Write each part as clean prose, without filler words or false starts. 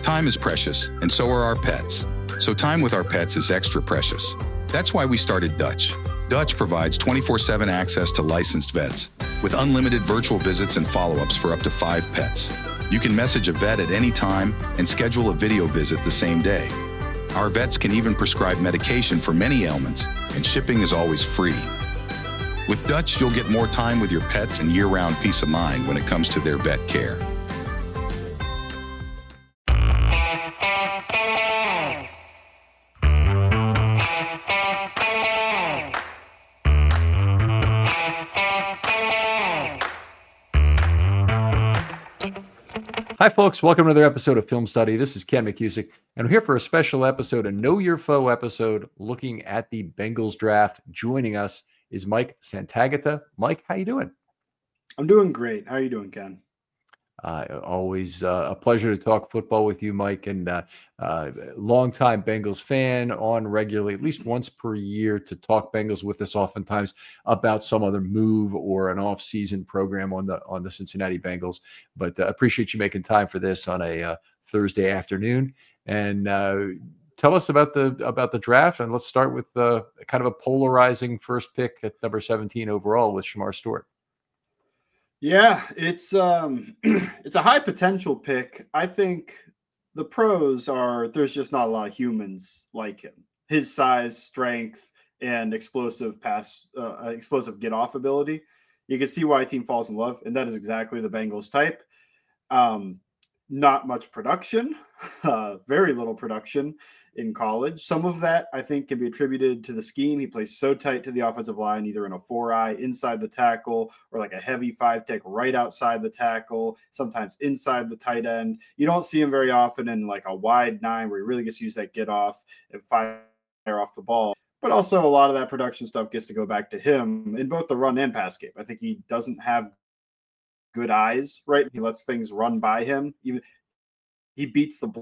Time is precious, and so are our pets. So time with our pets is extra precious. That's why we started Dutch. Dutch provides 24/7 access to licensed vets with unlimited virtual visits and follow-ups for up to 5 pets. You can message a vet at any time and schedule a video visit the same day. Our vets can even prescribe medication for many ailments, and shipping is always free. With Dutch, you'll get more time with your pets and year-round peace of mind when it comes to their vet care. Hi, folks. Welcome to another episode of Film Study. This is Ken McCusick, and we're here for a special episode, a Know Your Foe episode, looking at the Bengals draft. Joining us is Mike Santagata. Mike, how you doing? I'm doing great. How are you doing, Ken? Always a pleasure to talk football with you, Mike, and longtime Bengals fan, on regularly, at least once per year, to talk Bengals with us, oftentimes about some other move or an off-season program on the Cincinnati Bengals. But appreciate you making time for this on a Thursday afternoon. And tell us about the draft, and let's start with kind of a polarizing first pick at number 17 overall with Shemar Stewart. Yeah, it's it's a high potential pick. I think the pros are there's just not a lot of humans like him. His size, strength, and explosive get off ability. You can see why a team falls in love, and that is exactly the Bengals type. Not much production, very little production in college. Some of that, I think, can be attributed to the scheme. He plays so tight to the offensive line, either in a 4-eye inside the tackle or like a heavy 5-tech right outside the tackle, sometimes inside the tight end. You don't see him very often in like a wide 9 where he really gets to use that get off and fire off the ball. But also a lot of that production stuff gets to go back to him in both the run and pass game. I think he doesn't have good eyes, right? He lets things run by him. Even he beats the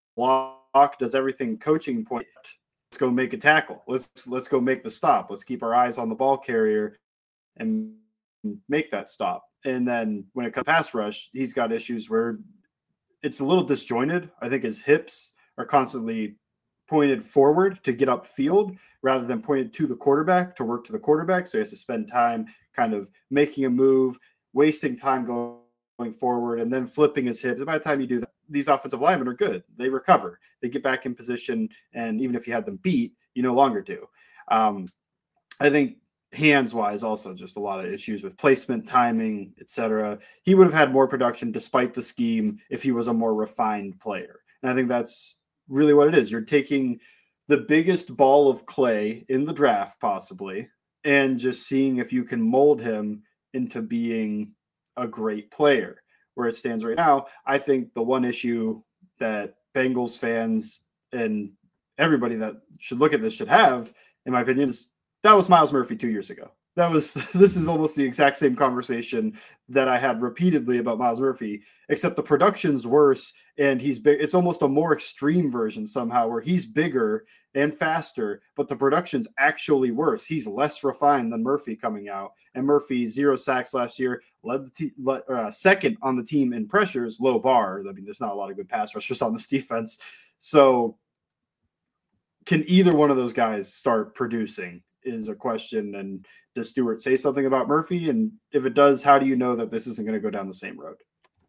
block, does everything coaching point. Let's go make a tackle. Let's go make the stop. Let's keep our eyes on the ball carrier and make that stop. And then when it comes to pass rush, he's got issues where it's a little disjointed. I think his hips are constantly pointed forward to get upfield rather than pointed to the quarterback to work to the quarterback. So he has to spend time kind of making a move, wasting time going forward, and then flipping his hips. By the time you do that, these offensive linemen are good. They recover. They get back in position, and even if you had them beat, you no longer do. I think hands-wise also just a lot of issues with placement, timing, etc. He would have had more production despite the scheme if he was a more refined player. And I think that's really what it is. You're taking the biggest ball of clay in the draft possibly and just seeing if you can mold him into being a great player. Where it stands right now, I think the one issue that Bengals fans and everybody that should look at this should have, in my opinion, is that was Myles Murphy 2 years ago. This is almost the exact same conversation that I had repeatedly about Myles Murphy, except the production's worse and he's big. It's almost a more extreme version somehow where he's bigger and faster, but the production's actually worse. He's less refined than Murphy coming out. And Murphy, 0 sacks last year, led second on the team in pressures, low bar. I mean, there's not a lot of good pass rushers on this defense. So can either one of those guys start producing is a question. And does Stewart say something about Murphy? And if it does, how do you know that this isn't going to go down the same road?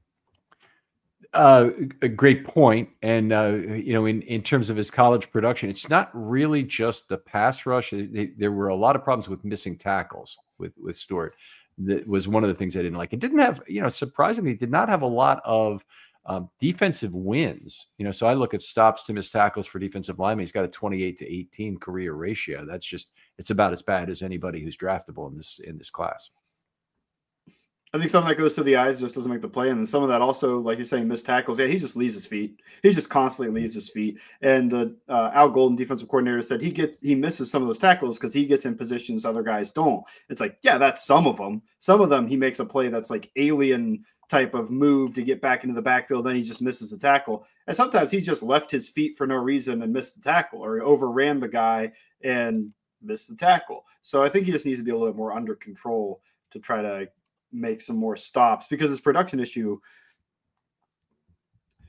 A great point. And, in terms of his college production, it's not really just the pass rush. There were a lot of problems with missing tackles with Stewart. That was one of the things I didn't like. It didn't have, surprisingly, did not have a lot of defensive wins. So I look at stops to miss tackles for defensive linemen. He's got a 28-18 career ratio. That's just, it's about as bad as anybody who's draftable in this class. I think some of that goes to the eyes, just doesn't make the play. And then some of that also, like you're saying, missed tackles. Yeah, he just leaves his feet. He just constantly leaves his feet. And the Al Golden, defensive coordinator, said he misses some of those tackles because he gets in positions other guys don't. It's like, yeah, that's some of them. Some of them he makes a play that's like alien type of move to get back into the backfield. Then he just misses the tackle. And sometimes he just left his feet for no reason and missed the tackle, or he overran the guy and missed the tackle. So I think he just needs to be a little bit more under control to try to make some more stops, because his production issue,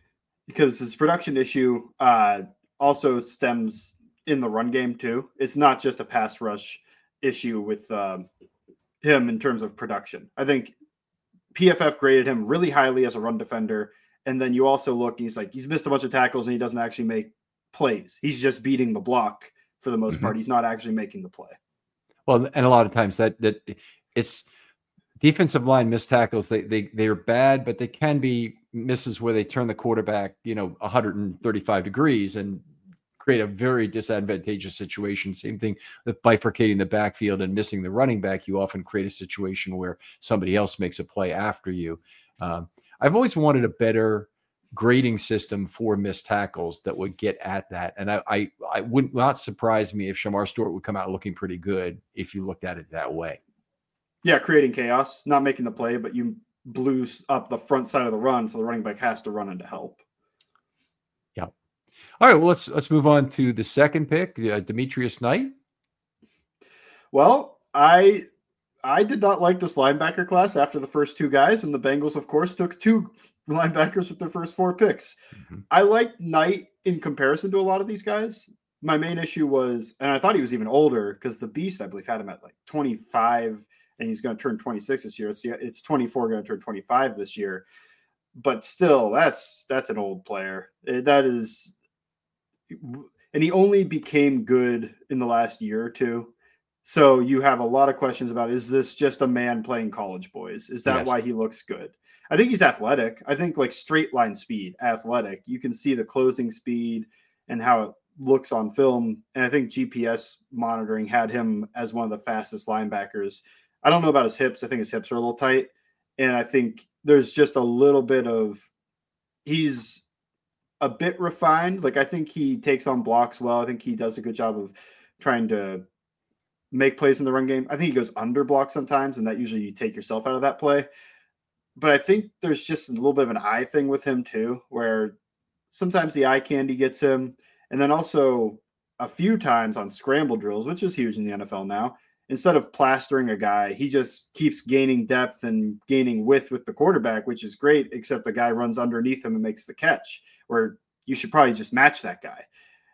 because his production issue also stems in the run game too. It's not just a pass rush issue with him in terms of production. I think PFF graded him really highly as a run defender. And then you also look, he's missed a bunch of tackles and he doesn't actually make plays. He's just beating the block for the most part. He's not actually making the play. Well, and a lot of times that it's defensive line missed tackles. They're bad, but they can be misses where they turn the quarterback, 135 degrees and create a very disadvantageous situation. Same thing with bifurcating the backfield and missing the running back. You often create a situation where somebody else makes a play after you. I've always wanted a better grading system for missed tackles that would get at that. And I would not surprise me if Shemar Stewart would come out looking pretty good if you looked at it that way. Yeah, creating chaos, not making the play, but you blew up the front side of the run, so the running back has to run in to help. Yeah. All right, well, let's move on to the second pick, Demetrius Knight. Well, I did not like this linebacker class after the first two guys, and the Bengals, of course, took two linebackers with their first four picks. Mm-hmm. I liked Knight in comparison to a lot of these guys. My main issue was, and I thought he was even older because the Beast, I believe, had him at like 25, and he's going to turn 26 this year. It's 24 going to turn 25 this year. But still, that's an old player. That is, and he only became good in the last year or two. So you have a lot of questions about, is this just a man playing college boys? Is that why he looks good? I think he's athletic. I think like straight line speed, athletic. You can see the closing speed and how it looks on film. And I think GPS monitoring had him as one of the fastest linebackers. I don't know about his hips. I think his hips are a little tight. And I think there's just a little bit of, he's a bit refined. Like I think he takes on blocks well. I think he does a good job of trying to make plays in the run game. I think he goes under block sometimes, and that usually you take yourself out of that play. But I think there's just a little bit of an eye thing with him too, where sometimes the eye candy gets him. And then also a few times on scramble drills, which is huge in the NFL now, instead of plastering a guy, he just keeps gaining depth and gaining width with the quarterback, which is great, except the guy runs underneath him and makes the catch, where you should probably just match that guy.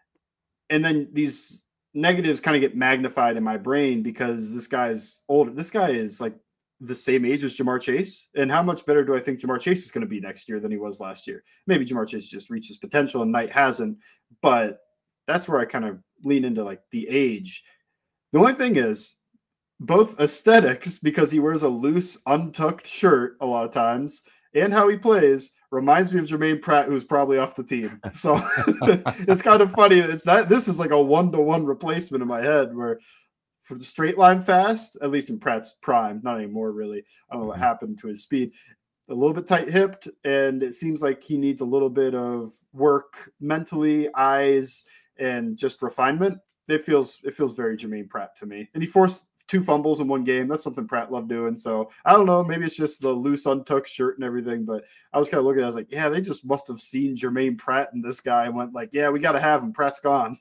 And then these negatives kind of get magnified in my brain because this guy's older. This guy is like the same age as Ja'Marr Chase. And how much better do I think Ja'Marr Chase is going to be next year than he was last year? Maybe Ja'Marr Chase just reached his potential and Knight hasn't, but that's where I kind of lean into like the age. The only thing is both aesthetics, because he wears a loose, untucked shirt a lot of times, and how he plays reminds me of Jermaine Pratt, who's probably off the team. So it's kind of funny. This is like a 1-to-1 replacement in my head where for the straight line fast, at least in Pratt's prime, not anymore really. I don't know what happened to his speed. A little bit tight-hipped, and it seems like he needs a little bit of work mentally, eyes, and just refinement. It feels very Jermaine Pratt to me. And he forced 2 fumbles in one game. That's something Pratt loved doing. So I don't know. Maybe it's just the loose, untucked shirt and everything. But I was kind of looking at it. I was like, yeah, they just must have seen Jermaine Pratt and this guy and went like, yeah, we got to have him. Pratt's gone.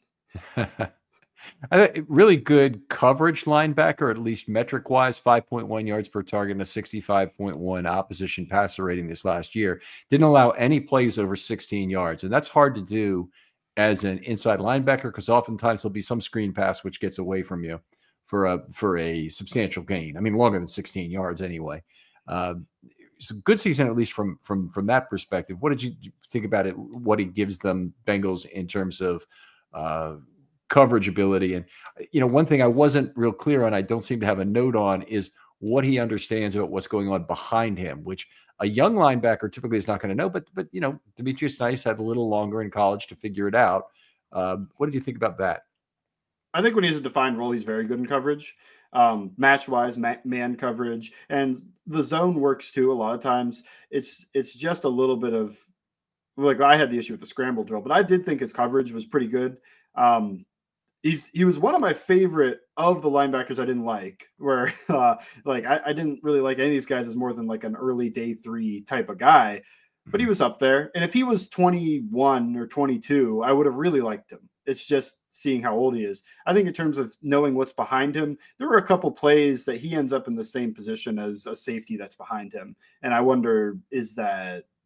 Really good coverage linebacker, at least metric wise, 5.1 yards per target and a 65.1 opposition passer rating this last year. Didn't allow any plays over 16 yards. And that's hard to do as an inside linebacker because oftentimes there'll be some screen pass which gets away from you for a substantial gain. I mean, longer than 16 yards anyway. It's a good season, at least from that perspective. What did you think about it? What he gives them Bengals in terms of coverage ability? And, one thing I wasn't real clear on, I don't seem to have a note on, is what he understands about what's going on behind him, which a young linebacker typically is not going to know, but Demetrius Knight had a little longer in college to figure it out. What did you think about that? I think when he has a defined role, he's very good in coverage, match-wise, man coverage, and the zone works too. A lot of times, it's just a little bit of like I had the issue with the scramble drill, but I did think his coverage was pretty good. He was one of my favorite of the linebackers I didn't like. Where I didn't really like any of these guys as more than like an early day 3 type of guy, but he was up there. And if he was 21 or 22, I would have really liked him. It's just seeing how old he is. I think in terms of knowing what's behind him, there were a couple plays that he ends up in the same position as a safety that's behind him. And I wonder, is that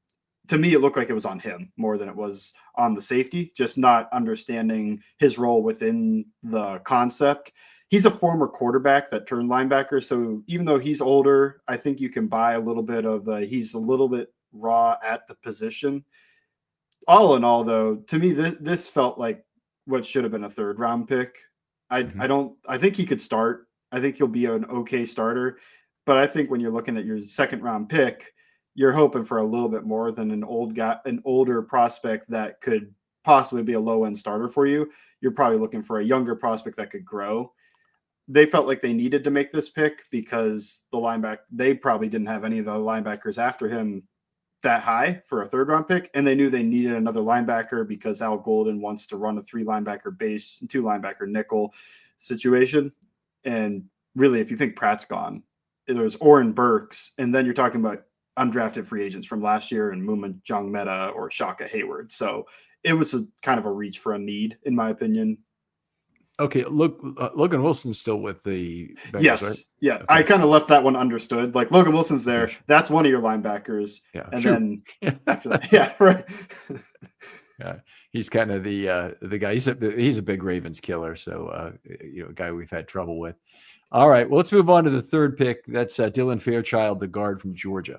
to me, it looked like it was on him more than it was on the safety, just not understanding his role within the concept. He's a former quarterback that turned linebacker. So even though he's older, I think you can buy a little bit of he's a little bit raw at the position. All in all, though, to me, this felt like what should have been a 3rd round pick. I think he could start. I think he'll be an okay starter. But I think when you're looking at your 2nd round pick, you're hoping for a little bit more than an older prospect that could possibly be a low end starter for you. You're probably looking for a younger prospect that could grow. They felt like they needed to make this pick because they probably didn't have any of the linebackers after him that high for a 3rd round pick. And they knew they needed another linebacker because Al Golden wants to run a 3 linebacker base and 2 linebacker nickel situation. And really, if you think Pratt's gone, there's Oren Burks, and then you're talking about undrafted free agents from last year and Muma Jongmeta or Shaka Hayward. So it was kind of a reach for a need, in my opinion. Okay, Logan Wilson's still with the Bengals, yes, right? Yeah. Okay. I kind of left that one understood. Like Logan Wilson's there. That's one of your linebackers. Yeah. And then after that, yeah, right. Yeah, he's kind of the guy. He's a big Ravens killer. So a guy we've had trouble with. All right, well, let's move on to the 3rd pick. That's Dylan Fairchild, the guard from Georgia.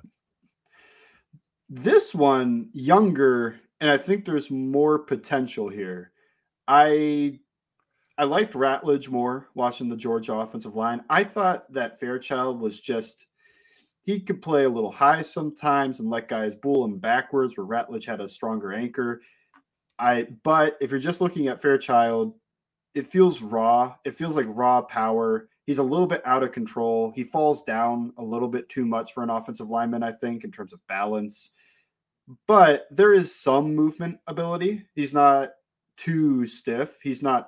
This one younger, and I think there's more potential here. I liked Ratledge more watching the Georgia offensive line. I thought that Fairchild was he could play a little high sometimes and let guys bull him backwards where Ratledge had a stronger anchor. But if you're just looking at Fairchild, it feels raw. It feels like raw power. He's a little bit out of control. He falls down a little bit too much for an offensive lineman, I think, in terms of balance. But there is some movement ability. He's not too stiff. He's not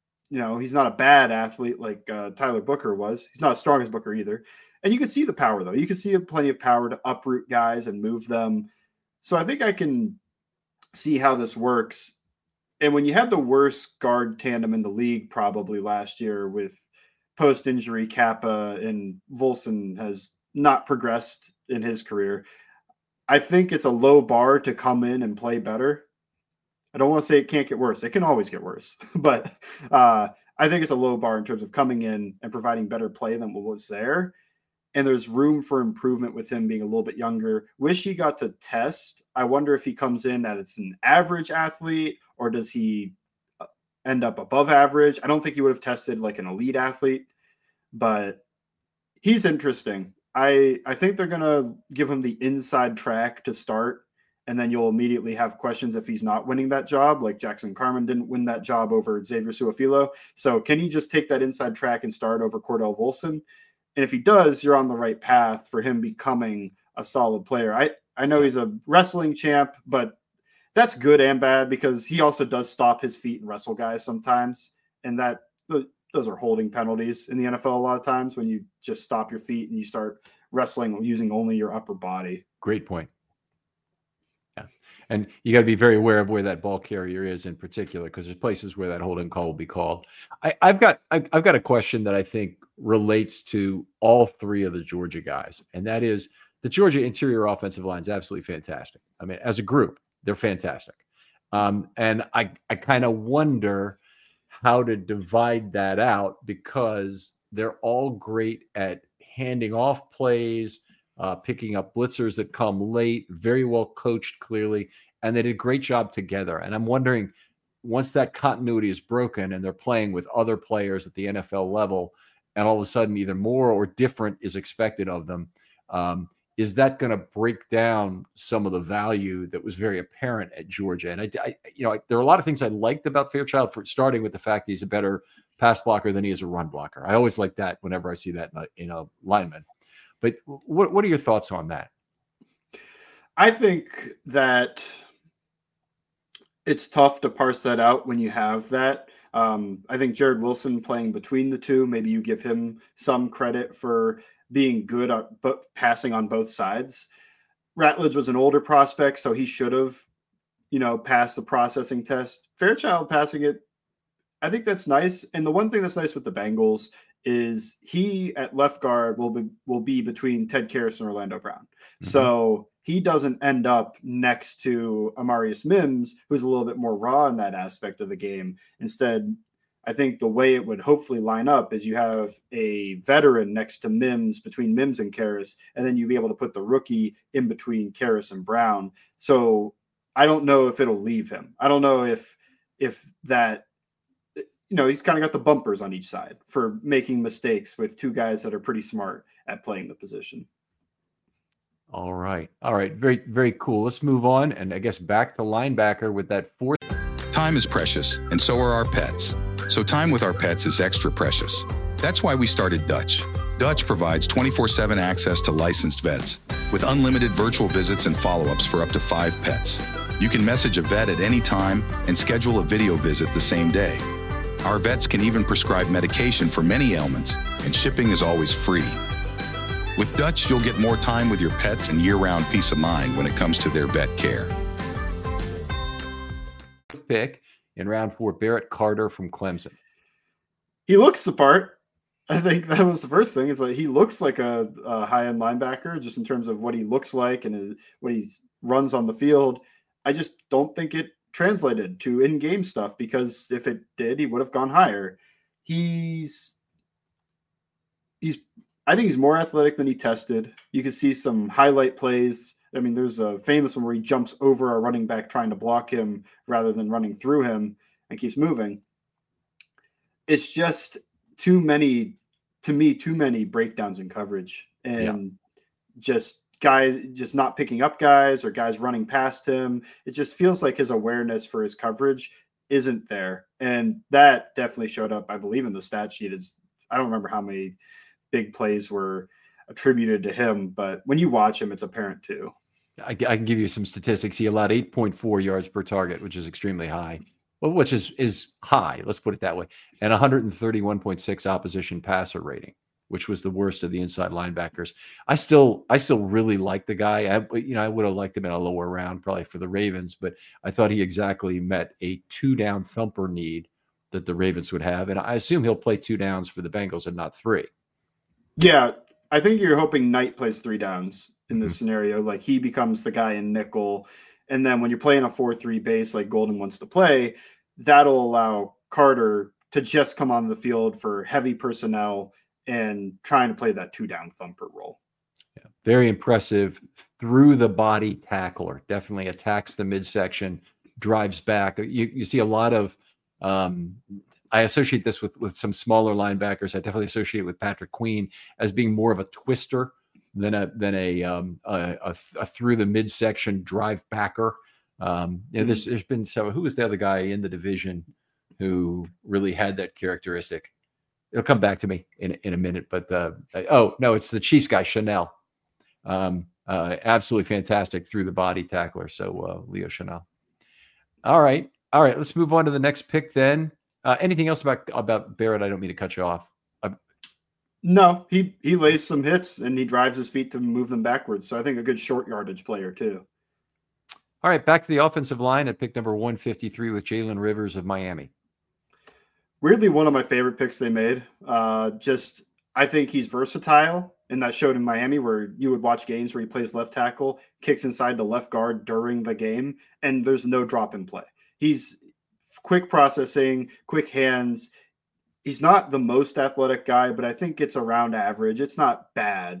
a bad athlete like Tyler Booker was. He's not as strong as Booker either. And you can see the power, though. You can see plenty of power to uproot guys and move them. So I think I can see how this works. And when you had the worst guard tandem in the league probably last year with post-injury Kappa, and Volson has not progressed in his career, I think it's a low bar to come in and play better. I don't want to say it can't get worse. It can always get worse. But I think it's a low bar in terms of coming in and providing better play than what was there. And there's room for improvement with him being a little bit younger. Wish he got to test. I wonder if he comes in as an average athlete, or does he end up above average? I don't think he would have tested like an elite athlete, but he's interesting. I think they're going to give him the inside track to start, and then you'll immediately have questions if he's not winning that job, like Jackson Carman didn't win that job over Xavier Su'a-Filo. So can he just take that inside track and start over Cordell Volson? And if he does, you're on the right path for him becoming a solid player. I know he's a wrestling champ, but that's good and bad because he also does stop his feet and wrestle guys sometimes. And those are holding penalties in the NFL a lot of times when you just stop your feet and you start wrestling using only your upper body. Great point. Yeah. And you got to be very aware of where that ball carrier is in particular, because there's places where that holding call will be called. I've got a question that I think relates to all 3 of the Georgia guys, and that is the Georgia interior offensive line is absolutely fantastic. I mean, as a group, they're fantastic. And I kind of wonder how to divide that out, because they're all great at handing off plays, picking up blitzers that come late, very well coached, clearly, and they did a great job together. And I'm wondering, once that continuity is broken and they're playing with other players at the NFL level, and all of a sudden either more or different is expected of them, is that going to break down some of the value that was very apparent at Georgia? And there are a lot of things I liked about Fairchild, starting with the fact he's a better pass blocker than he is a run blocker. I always like that whenever I see that in a lineman. But what are your thoughts on that? I think that it's tough to parse that out when you have that. I think Jared Wilson playing between the two, maybe you give him some credit for being good at passing on both sides. Ratledge was an older prospect, so he should have, passed the processing test. Fairchild passing it, I think that's nice. And the one thing that's nice with the Bengals is he at left guard will be between Ted Karras and Orlando Brown. Mm-hmm. So he doesn't end up next to Amarius Mims, who's a little bit more raw in that aspect of the game. Instead, I think the way it would hopefully line up is you have a veteran next to Mims, between Mims and Karras, and then you'd be able to put the rookie in between Karras and Brown. So I don't know if it'll leave him. I don't know if that, he's kind of got the bumpers on each side for making mistakes with two guys that are pretty smart at playing the position. All right. Very, very cool. Let's move on. And I guess back to linebacker with that fourth. Time is precious, and so are our pets. So time with our pets is extra precious. That's why we started Dutch. Dutch provides 24/7 access to licensed vets with unlimited virtual visits and follow-ups for up to 5 pets. You can message a vet at any time and schedule a video visit the same day. Our vets can even prescribe medication for many ailments, and shipping is always free. With Dutch, you'll get more time with your pets and year-round peace of mind when it comes to their vet care. Pick in round 4, Barrett Carter from Clemson. He looks the part. I think that was the first thing. Is like he looks like a high-end linebacker, just in terms of what he looks like and what he runs on the field. I just don't think it translated to in-game stuff, because if it did, he would have gone higher. I think he's more athletic than he tested. You can see some highlight plays. I mean, there's a famous one where he jumps over a running back trying to block him rather than running through him and keeps moving. It's just too many breakdowns in coverage, and just guys just not picking up guys, or guys running past him. It just feels like his awareness for his coverage isn't there. And that definitely showed up, I believe, in the stat sheet. I don't remember how many big plays were attributed to him, but when you watch him, it's apparent too. I can give you some statistics. He allowed 8.4 yards per target, which is extremely high. Well, which is high, let's put it that way. And 131.6 opposition passer rating, which was the worst of the inside linebackers. I still really like the guy. I would have liked him in a lower round, probably for the Ravens, but I thought he exactly met a 2-down thumper need that the Ravens would have. And I assume he'll play 2 downs for the Bengals and not 3. Yeah, I think you're hoping Knight plays 3 downs in this scenario. Like, he becomes the guy in nickel. And then when you're playing a 4-3 base like Golden wants to play, that'll allow Carter to just come on the field for heavy personnel and trying to play that 2-down thumper role. Yeah, very impressive through the body tackler. Definitely attacks the midsection, drives back. You see a lot of I associate this with some smaller linebackers. I definitely associate it with Patrick Queen as being more of a twister than a through the midsection drive backer. There's been who was the other guy in the division who really had that characteristic? It'll come back to me in a minute, but it's the Chiefs guy, Chanel. Absolutely fantastic through the body tackler. So Leo Chanel. All right. Let's move on to the next pick then. Anything else about Barrett? I don't mean to cut you off. No, he lays some hits and he drives his feet to move them backwards. So I think a good short yardage player too. All right, back to the offensive line at pick number 153 with Jalen Rivers of Miami. Weirdly, one of my favorite picks they made. I think he's versatile, and that showed in Miami, where you would watch games where he plays left tackle, kicks inside the left guard during the game, and there's no drop in play. He's quick processing, quick hands. He's not the most athletic guy, but I think it's around average. It's not bad.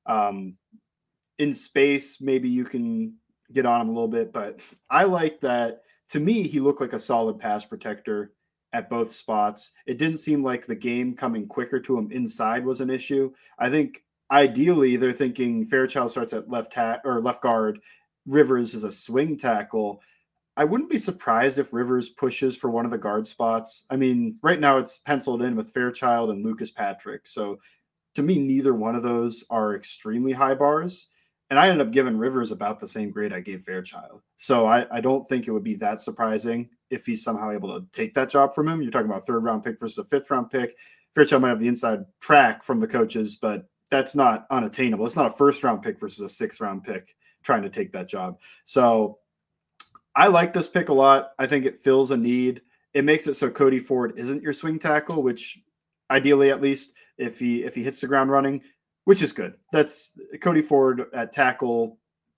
In space, maybe you can get on him a little bit, but I like that. To me, he looked like a solid pass protector at both spots. It didn't seem like the game coming quicker to him inside was an issue. I think ideally they're thinking Fairchild starts at left guard. Rivers is a swing tackle. I wouldn't be surprised if Rivers pushes for one of the guard spots. I mean, right now it's penciled in with Fairchild and Lucas Patrick. So to me, neither one of those are extremely high bars. And I ended up giving Rivers about the same grade I gave Fairchild. So I don't think it would be that surprising if he's somehow able to take that job from him. You're talking about 3rd round pick versus a 5th round pick. Fairchild might have the inside track from the coaches, but that's not unattainable. It's not a 1st round pick versus a 6th round pick trying to take that job. So I like this pick a lot. I think it fills a need. It makes it so Cody Ford isn't your swing tackle, which ideally, at least if he hits the ground running, which is good. That's Cody Ford at tackle.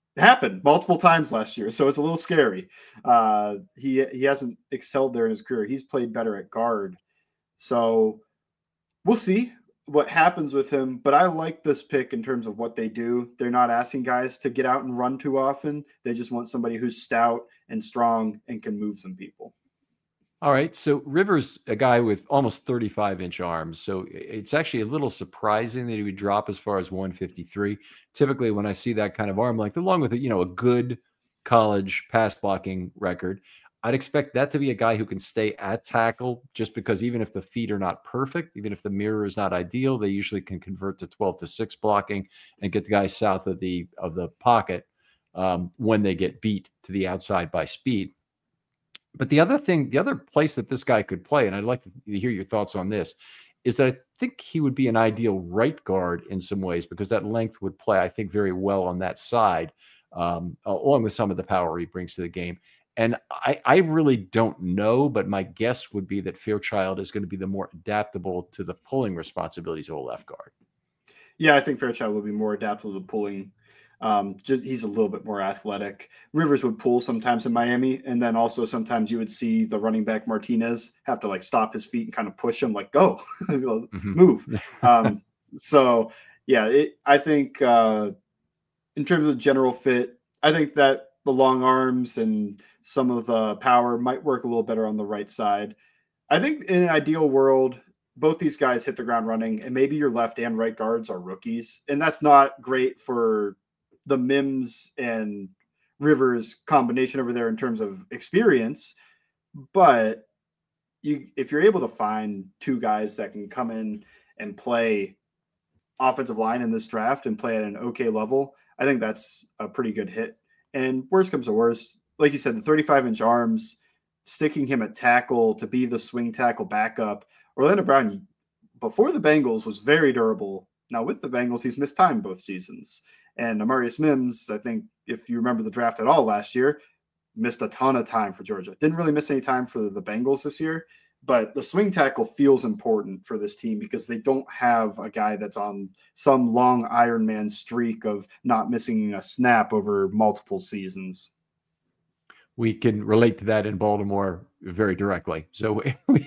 happened multiple times last year, so it's a little scary. He hasn't excelled there in his career. He's played better at guard. So we'll see what happens with him, but I like this pick in terms of what they do. They're not asking guys to get out and run too often. They just want somebody who's stout and strong and can move some people. All right. So Rivers, a guy with almost 35-inch arms. So it's actually a little surprising that he would drop as far as 153. Typically, when I see that kind of arm length, along with a good college pass blocking record, I'd expect that to be a guy who can stay at tackle, just because even if the feet are not perfect, even if the mirror is not ideal, they usually can convert to 12-6 blocking and get the guy south of the pocket when they get beat to the outside by speed. But the other place that this guy could play, and I'd like to hear your thoughts on this, is that I think he would be an ideal right guard in some ways, because that length would play, I think, very well on that side, along with some of the power he brings to the game. And I really don't know, but my guess would be that Fairchild is going to be the more adaptable to the pulling responsibilities of a left guard. Yeah, I think Fairchild will be more adaptable to pulling. Just he's a little bit more athletic. Rivers would pull sometimes in Miami, and then also sometimes you would see the running back Martinez have to like stop his feet and kind of push him, like go, move. So yeah, I think in terms of general fit, I think that the long arms and some of the power might work a little better on the right side. I think in an ideal world, both these guys hit the ground running, and maybe your left and right guards are rookies, and that's not great for the Mims and Rivers combination over there in terms of experience. But if you're able to find two guys that can come in and play offensive line in this draft and play at an okay level, I think that's a pretty good hit. And worst comes to worst, like you said, the 35-inch arms, sticking him at tackle to be the swing tackle backup. Orlando Brown, before the Bengals, was very durable. Now with the Bengals, he's missed time both seasons. And Amarius Mims, I think if you remember the draft at all last year, missed a ton of time for Georgia. Didn't really miss any time for the Bengals this year. But the swing tackle feels important for this team because they don't have a guy that's on some long Ironman streak of not missing a snap over multiple seasons. We can relate to that in Baltimore very directly. So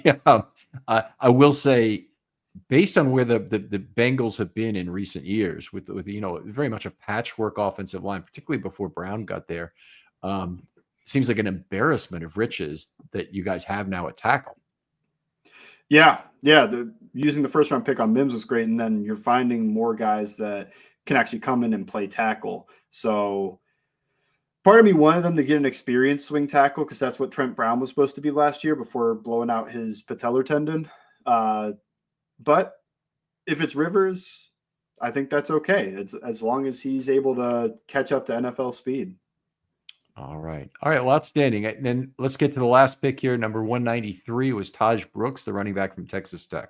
I will say, based on where the Bengals have been in recent years, with very much a patchwork offensive line, particularly before Brown got there, seems like an embarrassment of riches that you guys have now at tackle. Yeah. Using the first round pick on Mims was great, and then you're finding more guys that can actually come in and play tackle. So part of me wanted them to get an experienced swing tackle because that's what Trent Brown was supposed to be last year before blowing out his patellar tendon. But if it's Rivers, I think that's okay. It's as long as he's able to catch up to NFL speed. All right. Well, outstanding. And then let's get to the last pick here. Number 193 was Taj Brooks, the running back from Texas Tech.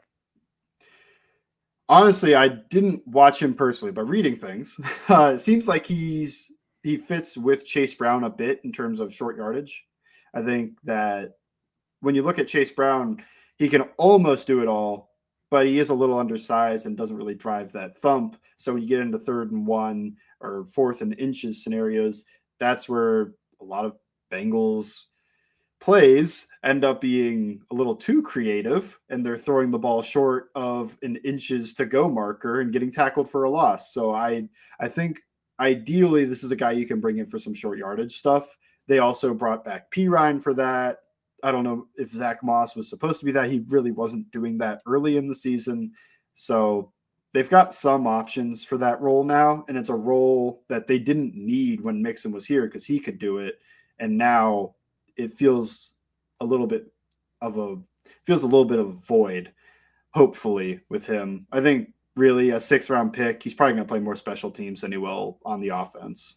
Honestly, I didn't watch him personally, but reading things, it seems like he fits with Chase Brown a bit in terms of short yardage. I think that when you look at Chase Brown, he can almost do it all, but he is a little undersized and doesn't really drive that thump. So when you get into 3rd and 1 or 4th and inches scenarios, that's where a lot of Bengals plays end up being a little too creative, and they're throwing the ball short of an inches to go marker and getting tackled for a loss. So I think ideally this is a guy you can bring in for some short yardage stuff. They also brought back Pirine for that. I don't know if Zach Moss was supposed to be that. He really wasn't doing that early in the season. So they've got some options for that role now, and it's a role that they didn't need when Mixon was here because he could do it. And now it feels a little bit of a void, hopefully, with him. I think really a 6th round pick, he's probably going to play more special teams than he will on the offense.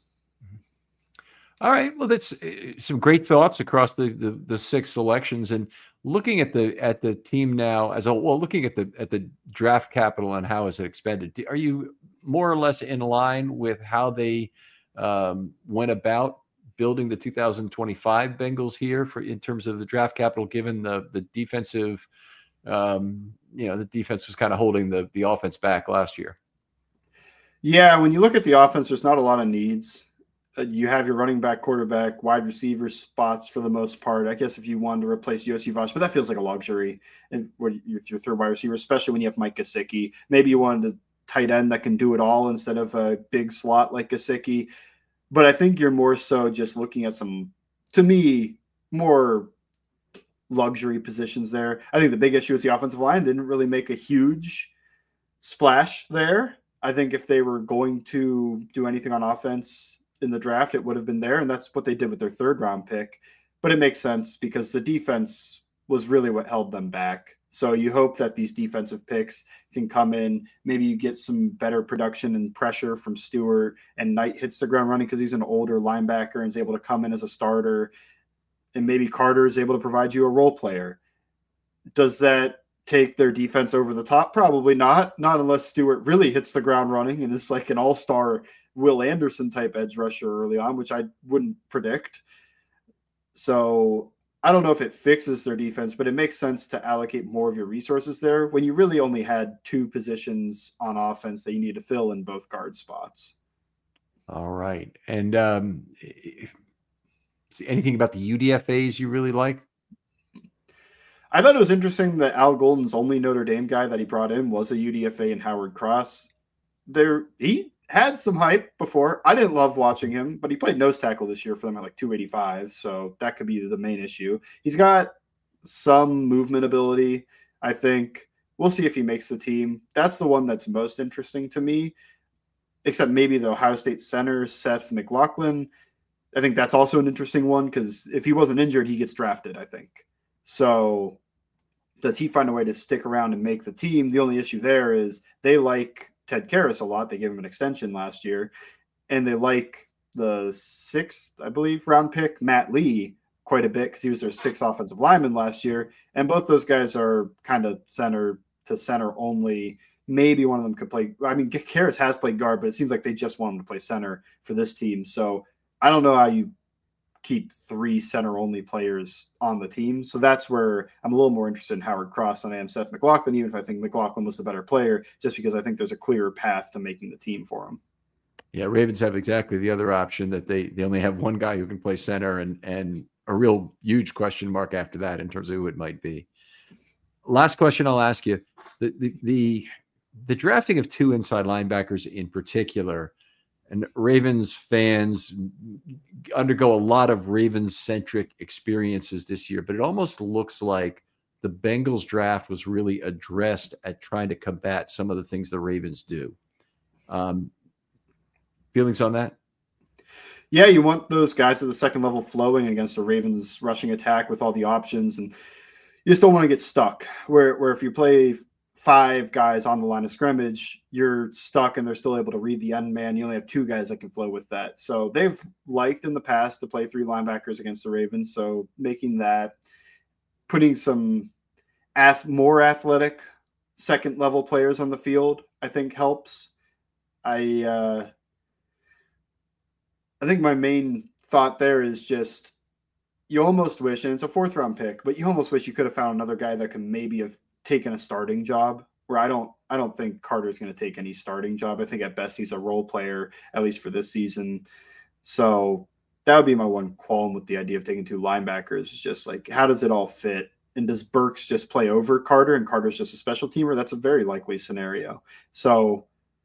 All right. Well, that's some great thoughts across the 6 selections, and looking at the team now as a well, looking at the draft capital and how is it expended. Are you more or less in line with how they went about building the 2025 Bengals here in terms of the draft capital, given the defensive, the defense was kind of holding the offense back last year? Yeah. When you look at the offense, there's not a lot of needs. You have your running back, quarterback, wide receiver spots for the most part. I guess if you wanted to replace Yossi Vosh, but that feels like a luxury. And with your third wide receiver, especially when you have Mike Gesicki, maybe you wanted a tight end that can do it all instead of a big slot like Gesicki. But I think you're more so just looking at some, to me, more luxury positions there. I think the big issue is the offensive line didn't really make a huge splash there. I think if they were going to do anything on offense in the draft, it would have been there, and that's what they did with their third round pick. But it makes sense because the defense was really what held them back. So you hope that these defensive picks can come in. Maybe you get some better production and pressure from Stewart, and Knight hits the ground running because he's an older linebacker and is able to come in as a starter. And maybe Carter is able to provide you a role player. Does that take their defense over the top? Probably not. Not unless Stewart really hits the ground running and is like an all-star Will Anderson type edge rusher early on, which I wouldn't predict. So I don't know if it fixes their defense, but it makes sense to allocate more of your resources there when you really only had two positions on offense that you need to fill in both guard spots. All right. And anything about the UDFAs you really like? I thought it was interesting that Al Golden's only Notre Dame guy that he brought in was a UDFA in Howard Cross. He had some hype before. I didn't love watching him, but he played nose tackle this year for them at like 285, so that could be the main issue. He's got some movement ability, I think. We'll see if he makes the team. That's the one that's most interesting to me, except maybe the Ohio State center, Seth McLaughlin. I think that's also an interesting one because if he wasn't injured, he gets drafted, I think. So does he find a way to stick around and make the team? The only issue there is they like Ted Karras a lot. They gave him an extension last year. And they like the 6th, I believe, round pick, Matt Lee, quite a bit because he was their 6th offensive lineman last year. And both those guys are kind of center to center only. Maybe one of them could play. I mean, Karras has played guard, but it seems like they just want him to play center for this team. So I don't know how you keep 3 center-only players on the team. So that's where I'm a little more interested in Howard Cross than I am Seth McLaughlin, even if I think McLaughlin was the better player, just because I think there's a clearer path to making the team for him. Yeah, Ravens have exactly the other option that they only have one guy who can play center and a real huge question mark after that in terms of who it might be. Last question I'll ask you. The drafting of 2 inside linebackers in particular, and Ravens fans undergo a lot of Ravens-centric experiences this year, but it almost looks like the Bengals draft was really addressed at trying to combat some of the things the Ravens do. Feelings on that? Yeah, you want those guys at the second level flowing against a Ravens rushing attack with all the options, and you just don't want to get stuck where if you play 5 guys on the line of scrimmage, you're stuck and they're still able to read the end man. You only have 2 guys that can flow with that. So they've liked in the past to play 3 linebackers against the Ravens. So making that, putting some more athletic second level players on the field, I think helps. I think my main thought there is just you almost wish, and it's a 4th round pick, but you almost wish you could have found another guy that could maybe have taken a starting job, where I don't think Carter's going to take any starting job. I think at best he's a role player, at least for this season. So that would be my one qualm with the idea of taking 2 linebackers. Is just like, how does it all fit? And does Burks just play over Carter and Carter's just a special teamer? That's a very likely scenario. So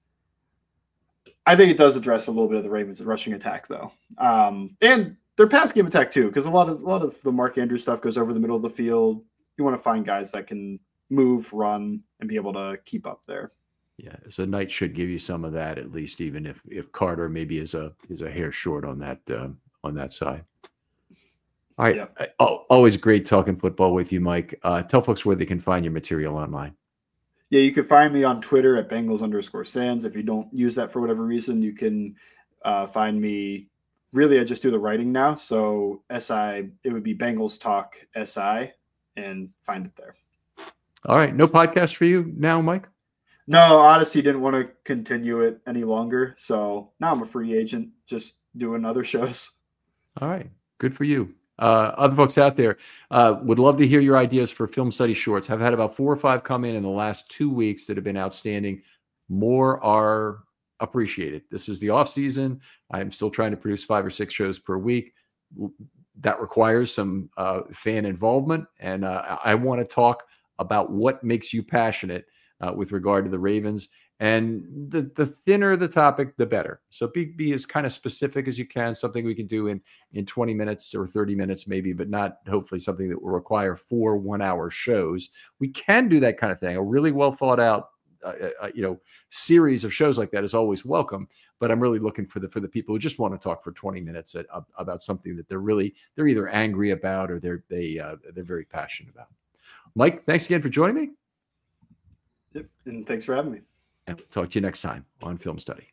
I think it does address a little bit of the Ravens' rushing attack, though. And their pass game attack too, because a lot of the Mark Andrews stuff goes over the middle of the field. You want to find guys that can move, run, and be able to keep up there. Yeah, so Knight should give you some of that, at least, even if Carter maybe is a hair short on that side. All right. Yep. Always great talking football with you, Mike. Tell folks where they can find your material online. Yeah, you can find me on Twitter at Bengals_Sands. If you don't use that for whatever reason, you can find me. Really, I just do the writing now. So SI, it would be Bengals Talk SI, and find it there. All right. No podcast for you now, Mike? No, Odyssey didn't want to continue it any longer. So now I'm a free agent, just doing other shows. All right. Good for you. Other folks out there would love to hear your ideas for film study shorts. I've had about 4 or 5 come in the last 2 weeks that have been outstanding. More are appreciate it. This is the off season. I'm still trying to produce 5 or 6 shows per week. That requires some fan involvement. And I want to talk about what makes you passionate with regard to the Ravens. And the thinner the topic, the better. So be as kind of specific as you can, something we can do in 20 minutes or 30 minutes maybe, but not hopefully something that will require 4 one-hour shows. We can do that kind of thing. A really well thought out series of shows like that is always welcome. But I'm really looking for the people who just want to talk for 20 minutes about something that they're either angry about or they're very passionate about. Mike, thanks again for joining me. Yep, and thanks for having me. And we'll talk to you next time on Film Study.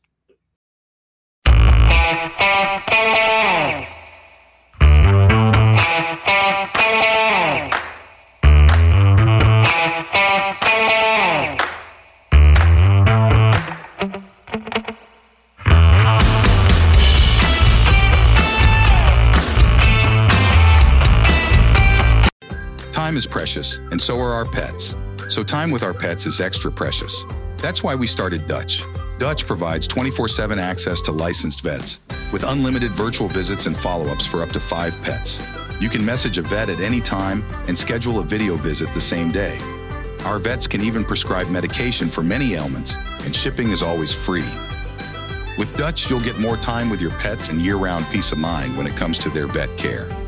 Time is precious, and so are our pets. So time with our pets is extra precious. That's why we started Dutch. Dutch provides 24/7 access to licensed vets with unlimited virtual visits and follow-ups for up to 5 pets. You can message a vet at any time and schedule a video visit the same day. Our vets can even prescribe medication for many ailments, and shipping is always free. With Dutch, you'll get more time with your pets and year-round peace of mind when it comes to their vet care.